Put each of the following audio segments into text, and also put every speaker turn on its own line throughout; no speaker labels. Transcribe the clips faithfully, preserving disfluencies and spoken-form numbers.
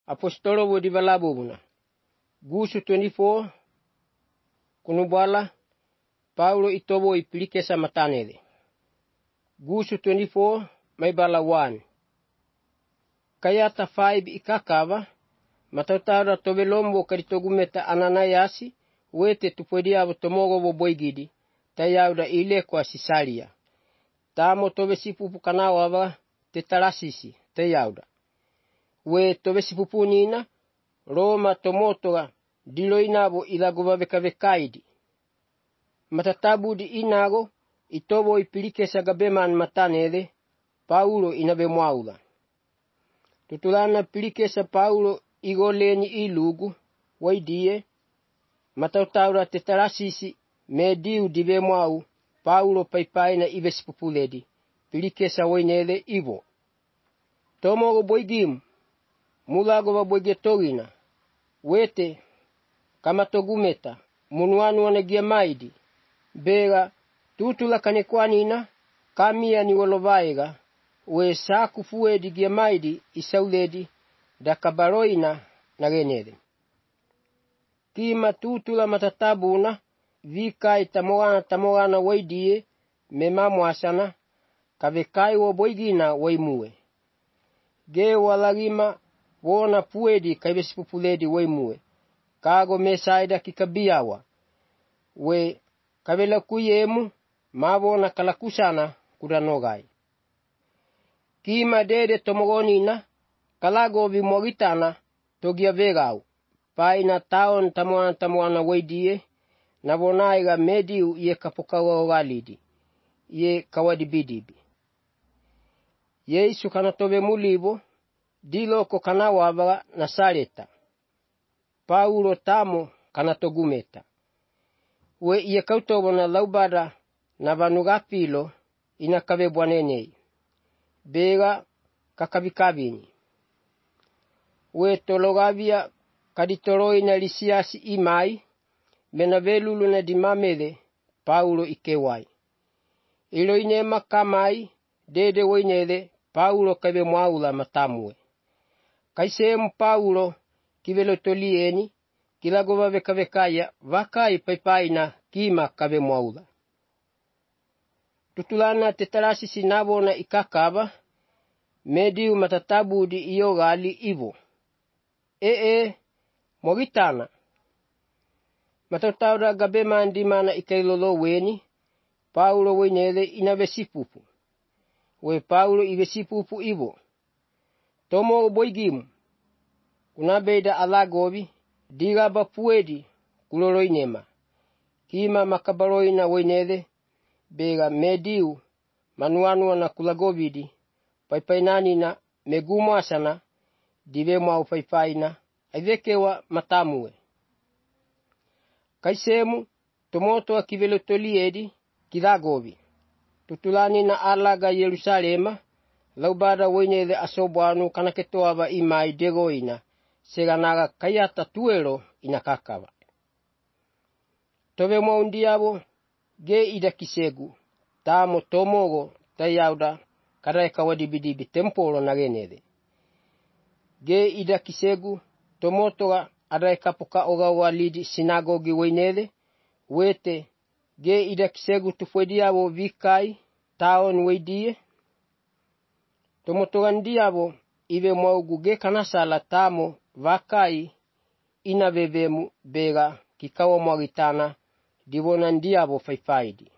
apostolo wo di balabuna. Gusu twenty-four kunubala Paulo itobo ipilike sa matanele. Gusu twenty-four may bala one. Kaya ta five ikakava matautara tobelombo karitogumeta Ananiasi wete tupodia abo tomogo bo boigidi tayauda ile kwa Sisaria. Tamo tobe sipupu kanawa aba tetarasisi tayauda. We tobe sipupu nina Roma tomotoga diloinabo ilagoba bekavekaidi. Matatabu di inago itobo ipilike sa gabeman matanele Paulo inabe mwaula. Tutulana pilike sa Paulo igoleni ilugu waidie matautaura tetarasisi mediu dibe mwau Paulo paipai na ibe sipupuledi pilike sa wainele ivo. Tomo boigim mulago wa boigetogina wete kama togumeta munuanu wanagia maidi bega tutula kanekwanina kamia ni walovaega we saku fue di giamaidi isauledi da kabaroina na genede. Kima tutula matatabuna vikai tamoana tamoana waidie memamu asana kavekai wo boigina waimue. Ge walagima wona puedi kaibesipupuledi waimue. Kago mesaida kikabiawa. We kabela kuyemu mawona kalakusana kudanogai. Kima dede tomogonina kalago vimogitana togia vegau. Paina taon tamoana tamoana waidie na vonaiga mediu ye kapokawa walidi. Ye kawadibidibi. Yesu kanatobe mulibo diloko kanawaba na saleta. Paulo tamo kanatogumeta. We ye kautobo na laubada na vanugapilo inakabe bwanenei. Bega kakabikabini. We tologavia kaditoroi na lisiasi imai menabelulu na dimamele Paulo ikewai. Ilo inema kamai dede wainele Paulo kabe mwaula matamwe. Kaisemu Paulo kivelo tolieni kilagova vekavekaya vakai paipai na kima kabe mwaula. Tutulana tetarasi sinabo na ikakaba mediu matatabu di iyo gali ivo. Ee mogitana matataura gabema ndima na ikailolo weni Paulo wenele inavesipupu. We Paulo ivesipupu ivo. Tomo boigimu kunabeda alagobi digaba puedi kulolo inema. Kima makabaroina wenele bega mediu manuanua na kulagobidi paipainani na megumo asana dive mwa upaipaina aivekewa matamue. Kaisemu tomoto wa kivelo toliedi kilagobi. Tutulani na alaga Yerusalema laubada wenye asobuanu kanaketoaba imai degoina seganaga kayata tuelo inakakaba. Tobe mwa undiabo ge ida kisegu tamo tomogo tayauda karaeka wadibidibi tempolo na genede. Ge ida kisegu tomotoga araeka poka oga walidi sinagogi wenede wete ge ida kisegu tufuediabo vikai taon weidie. Tomotoga ndiabo ibe mwaugu ge kanasala tamo vakai inavevemu bega kikawa mwagitana divona ndiabo faifaidi.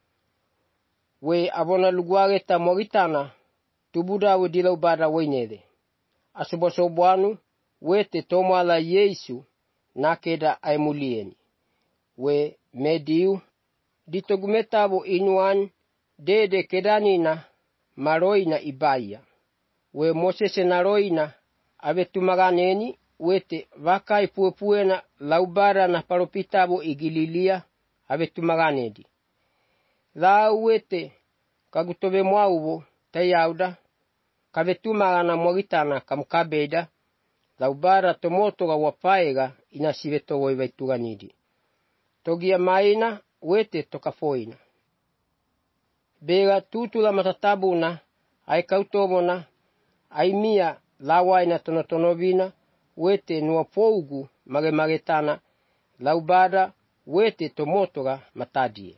We abona luguageta mwagitana tubudawo dilaubada wenede. Asubosobuanu wete tomala Yesu nakeda aimulieni. We mediu ditogumetabo inuan dede kedanina maroina ibaya. We Mosese naroina avetumaganeni wete vakai puepuena laubara na paropitabo igililia avetumaganedi. Lau wete kagutobe mwaubo tayauda kavetumagana mwagitana kamkabeda laubara tomotoga wapaega inasiveto waituganidi. Togia maina wete tokafoina. Bega tutula matatabuna ai kautobona ai mia lawaina tonotonovina wete nua pougu mare maretana laubada wete tomotora matadie.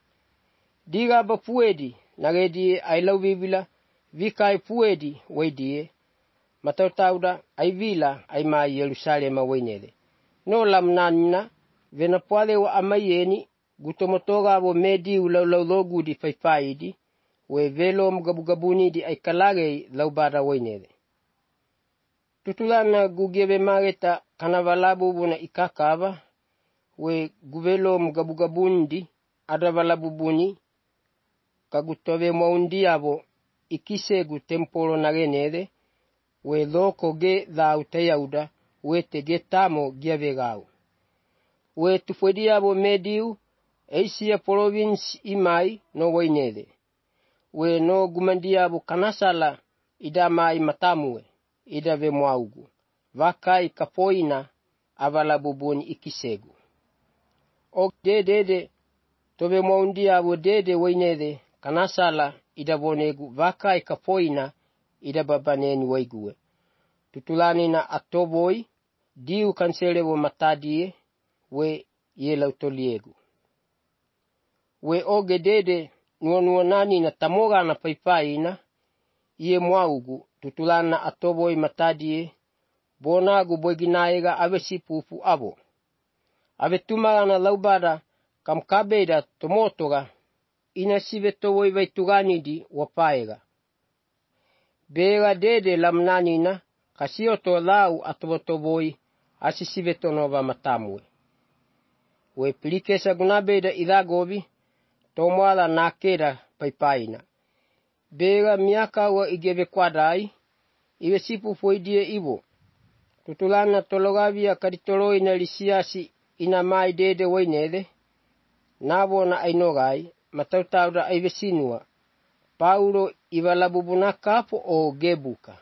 Diga ba puedi naredi ai lauvivila vikai puedi waidie matautauda ai vila ai mai Yerusalema wainele. No lamnanina vena pale wa amayeni gutomotora wo medi ulalaulogu di faifaidi we velo mgabugabuni di ai kalage laubada wainele. Tutulana gugebe mareta kanavalabu buna ikakava we guvelo mgabugabuni adavalabu buni kagutove maundi abo ikisegu tempolo nagenele we loko ge dhau teyauda we tege tamo giavegau. We tufwedi abo mediu Asia province imai no wainele. We no gumandi abo kanasala ida mai matamue ida ve mwaugu. Vakai kapoina avalabu buni ikisegu. Ok dede de tove maundi abo dede wainele kanasala ida bonegu vakai kapoina ida babaneni waigue. Tutulani na atoboi diu kansele wo matadie we ye lautoliegu. We oge dede nuonuonani na tamoga na paipaina ye mwaugu tutulani na atoboi matadie bonagu boiginaega ave sipupu abo. Ave tumaga na laubada kamkabeda tomotoga ina sive towoi vaitugani di wapaega. Bega dede lamnani na kasioto lau atobotoboi asisive tonova matamue. We pilikesa gunabeda idhagobi tomwala nakeda paipaina. Bega miaka wa igebe kwadai iwe sipu foidie ibo. Tutulana tologavia kaditoloi na lisiasi ina mai dede wainele. Nabo na ainogai matautauda aive sinua. Paulo ivalabubunaka po o gebuka.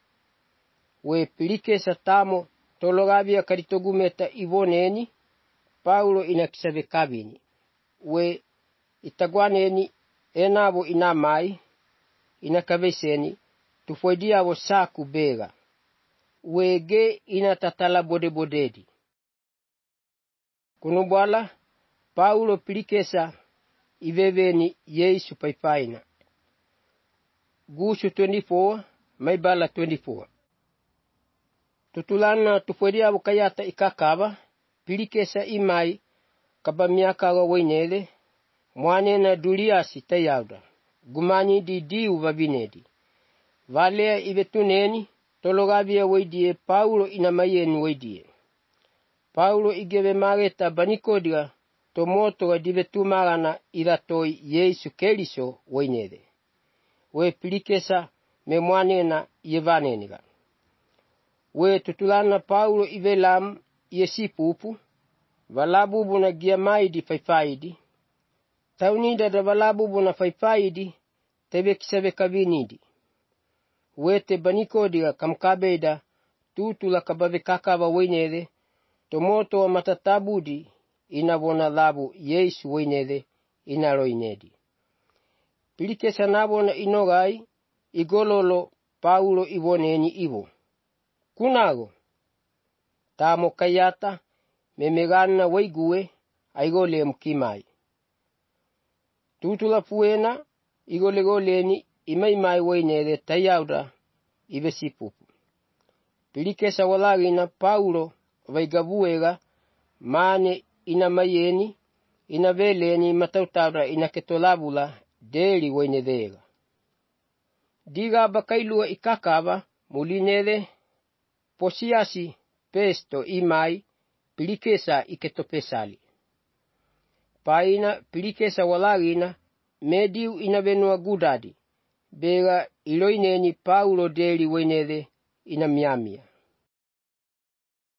We pilikesa tamo tologavia kaditogumeta ivoneni. Paulo inakisabe kabini. We itagwaneni enabo inamai inakaveseni tufoidia wo saku bega. We ge inatatala bode bodedi. Kunubwala Paulo pilikesa iveveni Yesu paipaina. Gushu twenty-four maibala twenty-four. Tutulana tufoidia wo kayata ikakava pilikesa imai kaba miaka wa wainele mwane na duliasi tayauda gumani di diu vabinedi valea ivetuneni tologavia waidie Paulo inamayeni waidie. Paulo igeve mareta banikodiga tomoto wa divetumagana ilatoi Yesu Keliso wainele. We pilikesa me mwane na yevaneniga. We tutulana Paulo ivelam yesipupu valabubu na giamaidi faifaidi. Taunida da valabubu na faifaidi tebe kisabe kabinidi. Wete banikodiga kamkabeda tutula kabave kakava wainele tomoto wa matatabudi inabona labu Yesu wainele inaroinedi. Pilikesa nabona inogai igololo Paulo ivoneni ivo. Kunago tamo kayata memegana waigue aigole mkimai. Tutula puena igolegoleni imaimai wainele tayauda ivesipupu. Pilikesa walagina Paulo vaigavuega mane inamayeni inaveleni matautauda inaketolabula deli wainedega. Diga bakailua ikakava mulinele posiasi pesto imai pilikesa iketopesali. Paina pilikesa walagina mediu inavenua gudadi. Bega iloineni Paulo deli wainele inamiamia.